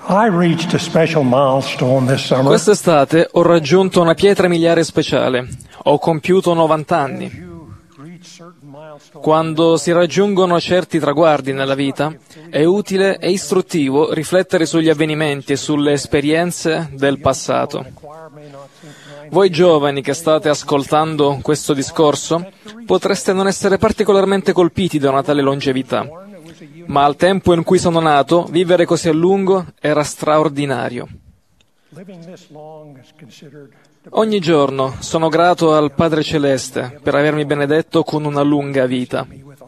I reached a special milestone this summer. Quest'estate ho raggiunto una pietra miliare speciale. Ho compiuto 90 anni. Quando si raggiungono certi traguardi nella vita, è utile e istruttivo riflettere sugli avvenimenti e sulle esperienze del passato. Voi giovani che state ascoltando questo discorso, potreste non essere particolarmente colpiti da una tale longevità, ma al tempo in cui sono nato, vivere così a lungo era straordinario. Ogni giorno sono grato al Padre Celeste per avermi benedetto con una lunga vita.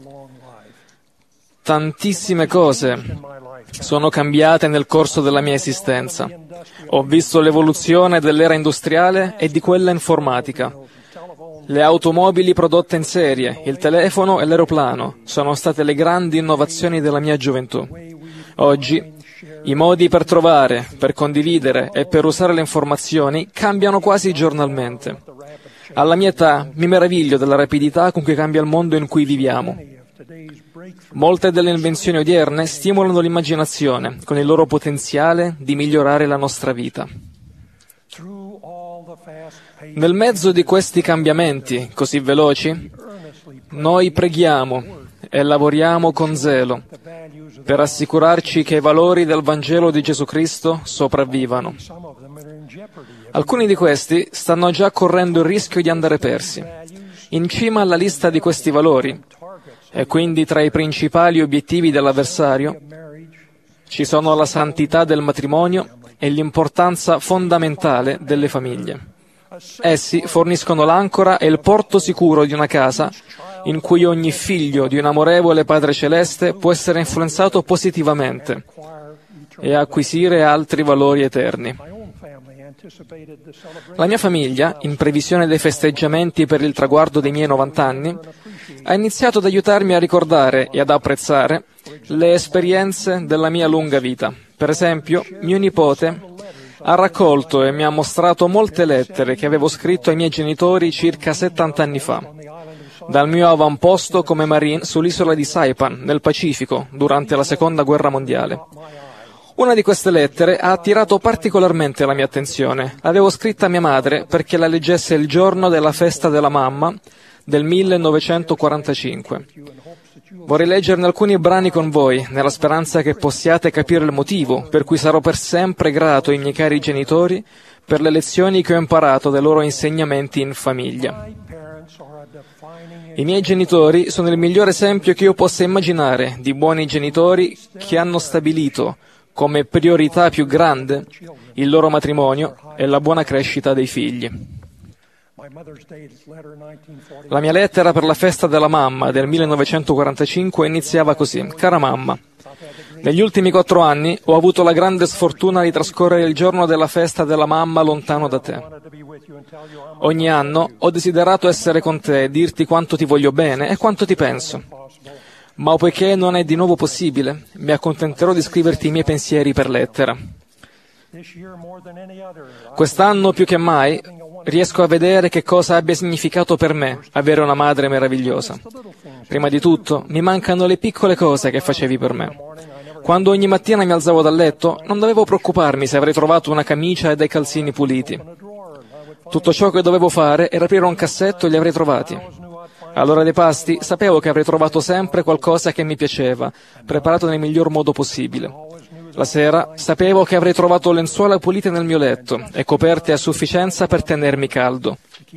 Tantissime cose sono cambiate nel corso della mia esistenza. Ho visto l'evoluzione dell'era industriale e di quella informatica. Le automobili prodotte in serie, il telefono e l'aeroplano sono state le grandi innovazioni della mia gioventù. Oggi i modi per trovare, per condividere e per usare le informazioni cambiano quasi giornalmente. Alla mia età mi meraviglio della rapidità con cui cambia il mondo in cui viviamo. Molte delle invenzioni odierne stimolano l'immaginazione con il loro potenziale di migliorare la nostra vita. Nel mezzo di questi cambiamenti così veloci, noi preghiamo e lavoriamo con zelo per assicurarci che i valori del Vangelo di Gesù Cristo sopravvivano. Alcuni di questi stanno già correndo il rischio di andare persi. In cima alla lista di questi valori, e quindi tra i principali obiettivi dell'avversario, ci sono la santità del matrimonio e l'importanza fondamentale delle famiglie. Essi forniscono l'ancora e il porto sicuro di una casa in cui ogni figlio di un amorevole Padre Celeste può essere influenzato positivamente e acquisire altri valori eterni. La mia famiglia, in previsione dei festeggiamenti per il traguardo dei miei 90 anni, ha iniziato ad aiutarmi a ricordare e ad apprezzare le esperienze della mia lunga vita. Per esempio, mio nipote ha raccolto e mi ha mostrato molte lettere che avevo scritto ai miei genitori circa 70 anni fa, dal mio avamposto come Marine sull'isola di Saipan, nel Pacifico, durante la Seconda Guerra Mondiale. Una di queste lettere ha attirato particolarmente la mia attenzione. L'avevo scritta a mia madre perché la leggesse il giorno della festa della mamma del 1945. Vorrei leggerne alcuni brani con voi, nella speranza che possiate capire il motivo per cui sarò per sempre grato ai miei cari genitori per le lezioni che ho imparato dai loro insegnamenti in famiglia. I miei genitori sono il miglior esempio che io possa immaginare di buoni genitori che hanno stabilito come priorità più grande il loro matrimonio e la buona crescita dei figli. La mia lettera per la festa della mamma del 1945 iniziava così: Cara mamma, negli ultimi 4 anni ho avuto la grande sfortuna di trascorrere il giorno della festa della mamma lontano da te. Ogni anno ho desiderato essere con te e dirti quanto ti voglio bene e quanto ti penso. Ma poiché non è di nuovo possibile, mi accontenterò di scriverti i miei pensieri per lettera. Quest'anno più che mai riesco a vedere che cosa abbia significato per me avere una madre meravigliosa. Prima di tutto, mi mancano le piccole cose che facevi per me. Quando ogni mattina mi alzavo dal letto, non dovevo preoccuparmi se avrei trovato una camicia e dei calzini puliti. Tutto ciò che dovevo fare era aprire un cassetto e li avrei trovati. All'ora dei pasti sapevo che avrei trovato sempre qualcosa che mi piaceva, preparato nel miglior modo possibile. La sera sapevo che avrei trovato lenzuola pulite nel mio letto e coperte a sufficienza per tenermi caldo.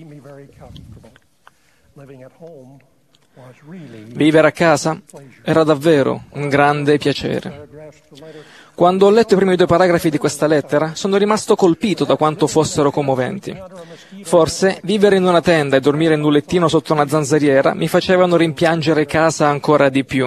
Vivere a casa era davvero un grande piacere. Quando ho letto i primi 2 paragrafi di questa lettera, sono rimasto colpito da quanto fossero commoventi. Forse vivere in una tenda e dormire in un lettino sotto una zanzariera mi facevano rimpiangere casa ancora di più.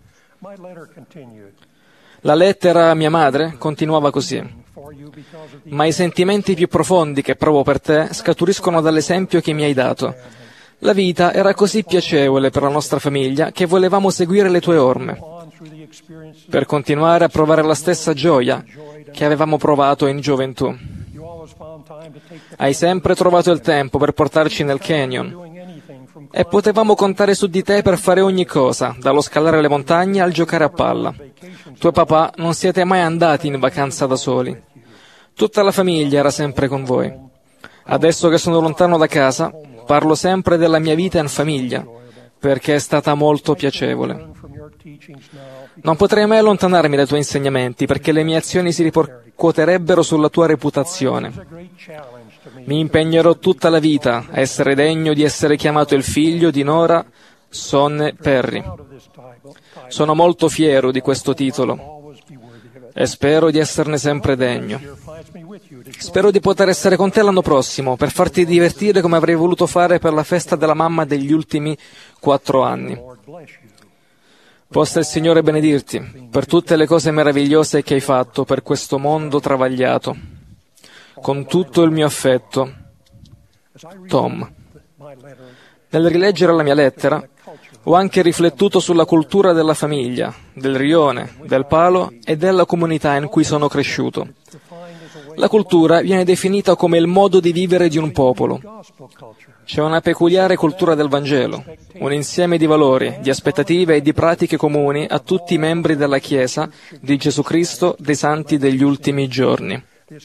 La lettera a mia madre continuava così: ma i sentimenti più profondi che provo per te scaturiscono dall'esempio che mi hai dato. La vita era così piacevole per la nostra famiglia che volevamo seguire le tue orme, per continuare a provare la stessa gioia che avevamo provato in gioventù. Hai sempre trovato il tempo per portarci nel canyon, e potevamo contare su di te per fare ogni cosa, dallo scalare le montagne al giocare a palla. Tu e papà non siete mai andati in vacanza da soli. Tutta la famiglia era sempre con voi. Adesso che sono lontano da casa, parlo sempre della mia vita in famiglia, perché è stata molto piacevole. Non potrei mai allontanarmi dai tuoi insegnamenti, perché le mie azioni si ripercuoterebbero sulla tua reputazione. Mi impegnerò tutta la vita a essere degno di essere chiamato il figlio di Nora Sonne Perry. Sono molto fiero di questo titolo e spero di esserne sempre degno. Spero di poter essere con te l'anno prossimo per farti divertire come avrei voluto fare per la festa della mamma degli ultimi 4 anni. Possa il Signore benedirti per tutte le cose meravigliose che hai fatto per questo mondo travagliato. Con tutto il mio affetto, Tom. Nel rileggere la mia lettera, ho anche riflettuto sulla cultura della famiglia, del rione, del palo e della comunità in cui sono cresciuto. La cultura viene definita come il modo di vivere di un popolo. C'è una peculiare cultura del Vangelo, un insieme di valori, di aspettative e di pratiche comuni a tutti i membri della Chiesa di Gesù Cristo dei Santi degli ultimi giorni.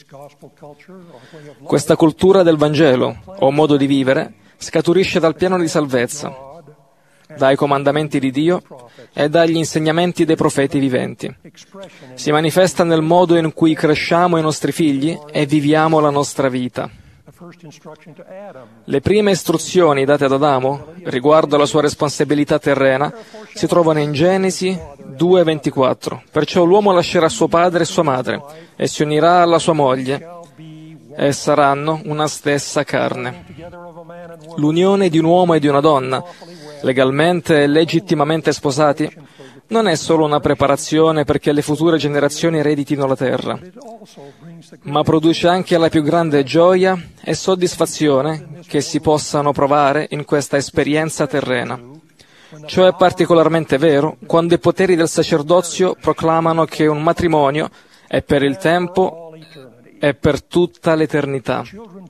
Questa cultura del Vangelo, o modo di vivere, scaturisce dal piano di salvezza, dai comandamenti di Dio e dagli insegnamenti dei profeti viventi. Si manifesta nel modo in cui cresciamo i nostri figli e viviamo la nostra vita. Le prime istruzioni date ad Adamo riguardo alla sua responsabilità terrena si trovano in Genesi 2:24. Perciò l'uomo lascerà suo padre e sua madre e si unirà alla sua moglie e saranno una stessa carne. L'unione di un uomo e di una donna, legalmente e legittimamente sposati, non è solo una preparazione perché le future generazioni ereditino la terra, ma produce anche la più grande gioia e soddisfazione che si possano provare in questa esperienza terrena. Ciò è particolarmente vero quando i poteri del sacerdozio proclamano che un matrimonio è per il tempo e per tutta l'eternità.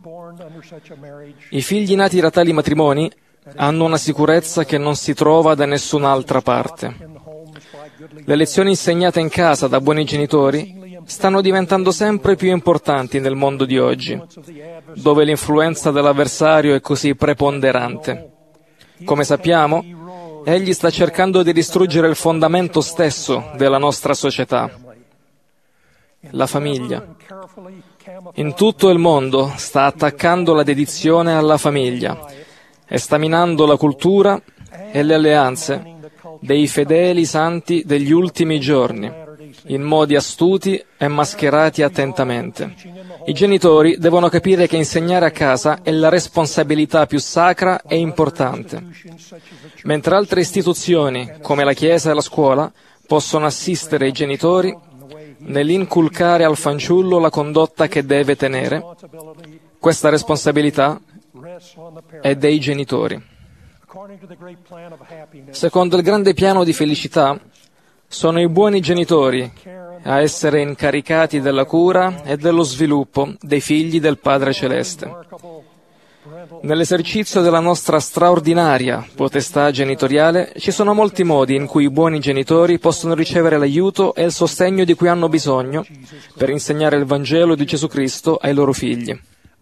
I figli nati da tali matrimoni hanno una sicurezza che non si trova da nessun'altra parte. Le lezioni insegnate in casa da buoni genitori stanno diventando sempre più importanti nel mondo di oggi, dove l'influenza dell'avversario è così preponderante. Come sappiamo, egli sta cercando di distruggere il fondamento stesso della nostra società, la famiglia. In tutto il mondo sta attaccando la dedizione alla famiglia e sta minando la cultura e le alleanze dei fedeli santi degli ultimi giorni, in modi astuti e mascherati attentamente. I genitori devono capire che insegnare a casa è la responsabilità più sacra e importante, mentre altre istituzioni, come la Chiesa e la scuola, possono assistere i genitori nell'inculcare al fanciullo la condotta che deve tenere. Questa responsabilità è dei genitori. Secondo il grande piano di felicità, sono i buoni genitori a essere incaricati della cura e dello sviluppo dei figli del Padre Celeste. Nell'esercizio della nostra straordinaria potestà genitoriale ci sono molti modi in cui i buoni genitori possono ricevere l'aiuto e il sostegno di cui hanno bisogno per insegnare il Vangelo di Gesù Cristo ai loro figli.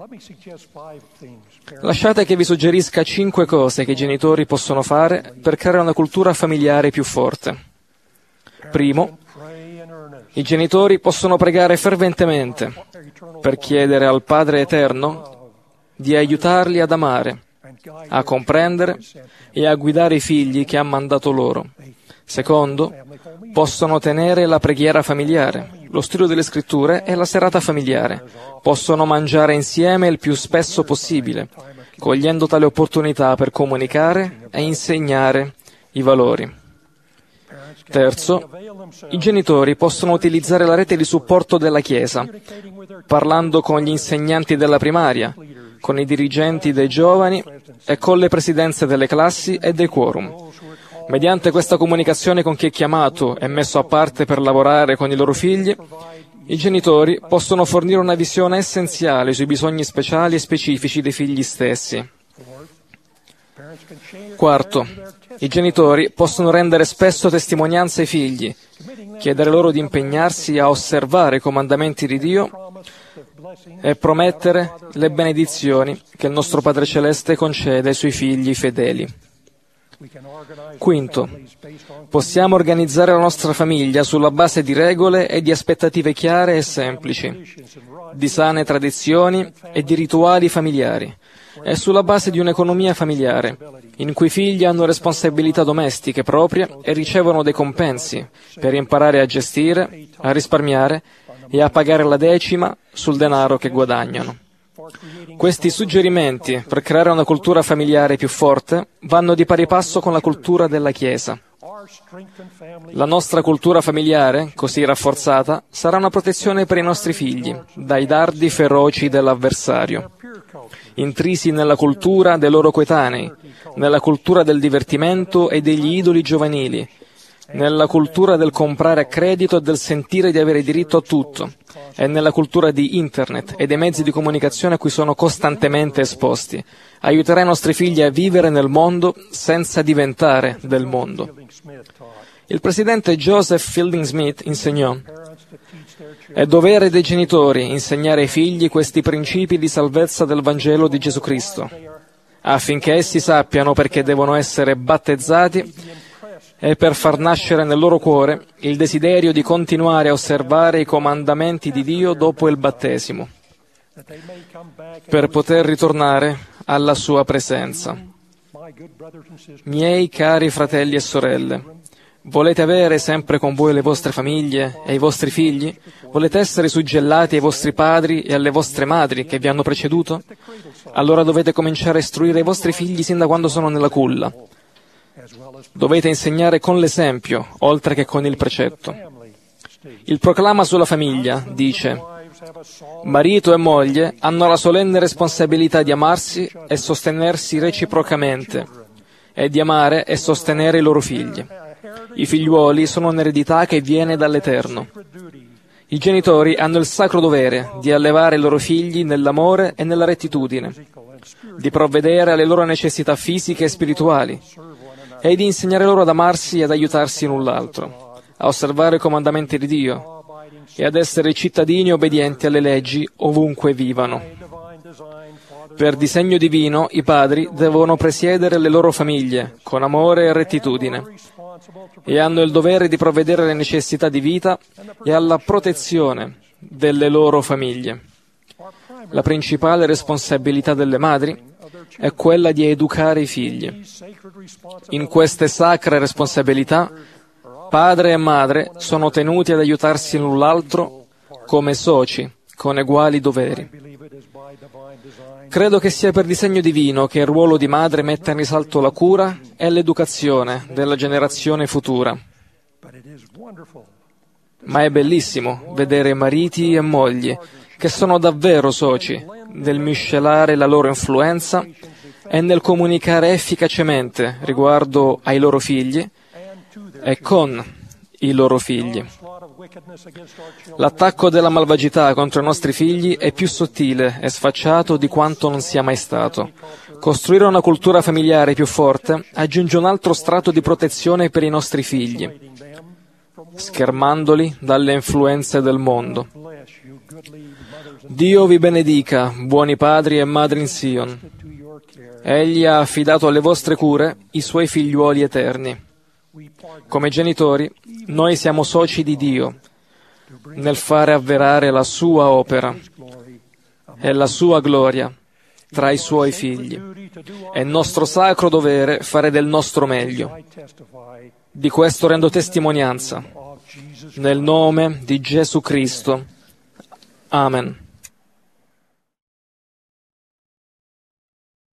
Lasciate che vi suggerisca 5 cose che i genitori possono fare per creare una cultura familiare più forte. Primo, i genitori possono pregare ferventemente per chiedere al Padre Eterno di aiutarli ad amare, a comprendere e a guidare i figli che ha mandato loro. Secondo, possono tenere la preghiera familiare, lo studio delle scritture e la serata familiare. Possono mangiare insieme il più spesso possibile, cogliendo tale opportunità per comunicare e insegnare i valori. Terzo, i genitori possono utilizzare la rete di supporto della Chiesa, parlando con gli insegnanti della primaria, con i dirigenti dei giovani e con le presidenze delle classi e dei quorum. Mediante questa comunicazione con chi è chiamato e messo a parte per lavorare con i loro figli, i genitori possono fornire una visione essenziale sui bisogni speciali e specifici dei figli stessi. Quarto, i genitori possono rendere spesso testimonianza ai figli, chiedere loro di impegnarsi a osservare i comandamenti di Dio e promettere le benedizioni che il nostro Padre Celeste concede ai suoi figli fedeli. Quinto, possiamo organizzare la nostra famiglia sulla base di regole e di aspettative chiare e semplici, di sane tradizioni e di rituali familiari, e sulla base di un'economia familiare, in cui i figli hanno responsabilità domestiche proprie e ricevono dei compensi per imparare a gestire, a risparmiare e a pagare la decima sul denaro che guadagnano. Questi suggerimenti per creare una cultura familiare più forte vanno di pari passo con la cultura della Chiesa. La nostra cultura familiare, così rafforzata, sarà una protezione per i nostri figli dai dardi feroci dell'avversario, intrisi nella cultura dei loro coetanei, nella cultura del divertimento e degli idoli giovanili, nella cultura del comprare a credito e del sentire di avere diritto a tutto, e nella cultura di Internet e dei mezzi di comunicazione a cui sono costantemente esposti. Aiuterà i nostri figli a vivere nel mondo senza diventare del mondo. Il presidente Joseph Fielding Smith insegnò: è dovere dei genitori insegnare ai figli questi principi di salvezza del Vangelo di Gesù Cristo, affinché essi sappiano perché devono essere battezzati e per far nascere nel loro cuore il desiderio di continuare a osservare i comandamenti di Dio dopo il battesimo, per poter ritornare alla sua presenza. Miei cari fratelli e sorelle, volete avere sempre con voi le vostre famiglie e i vostri figli? Volete essere suggellati ai vostri padri e alle vostre madri che vi hanno preceduto? Allora dovete cominciare a istruire i vostri figli sin da quando sono nella culla. Dovete insegnare con l'esempio, oltre che con il precetto. Il proclama sulla famiglia dice: marito e moglie hanno la solenne responsabilità di amarsi e sostenersi reciprocamente, e di amare e sostenere i loro figli. I figliuoli sono un'eredità che viene dall'Eterno. I genitori hanno il sacro dovere di allevare i loro figli nell'amore e nella rettitudine, di provvedere alle loro necessità fisiche e spirituali, e di insegnare loro ad amarsi e ad aiutarsi l'un l'altro, a osservare i comandamenti di Dio e ad essere cittadini obbedienti alle leggi ovunque vivano. Per disegno divino, i padri devono presiedere le loro famiglie con amore e rettitudine e hanno il dovere di provvedere alle necessità di vita e alla protezione delle loro famiglie. La principale responsabilità delle madri è quella di educare i figli. In queste sacre responsabilità, padre e madre sono tenuti ad aiutarsi l'un l'altro come soci, con eguali doveri. Credo che sia per disegno divino che il ruolo di madre metta in risalto la cura e l'educazione della generazione futura. Ma è bellissimo vedere mariti e mogli che sono davvero soci nel miscelare la loro influenza e nel comunicare efficacemente riguardo ai loro figli e con i loro figli. L'attacco della malvagità contro i nostri figli è più sottile e sfacciato di quanto non sia mai stato. Costruire una cultura familiare più forte aggiunge un altro strato di protezione per i nostri figli, schermandoli dalle influenze del mondo. Dio vi benedica, buoni padri e madri in Sion. Egli ha affidato alle vostre cure i suoi figliuoli eterni. Come genitori, noi siamo soci di Dio nel fare avverare la sua opera e la sua gloria tra i suoi figli. È nostro sacro dovere fare del nostro meglio. Di questo rendo testimonianza. Nel nome di Gesù Cristo. Amen.